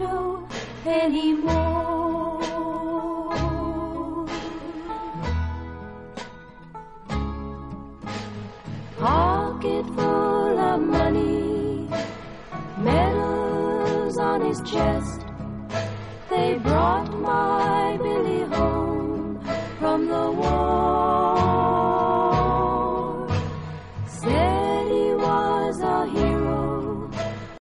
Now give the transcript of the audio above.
show anymore. Pocket full of money, medals on his chest, they brought my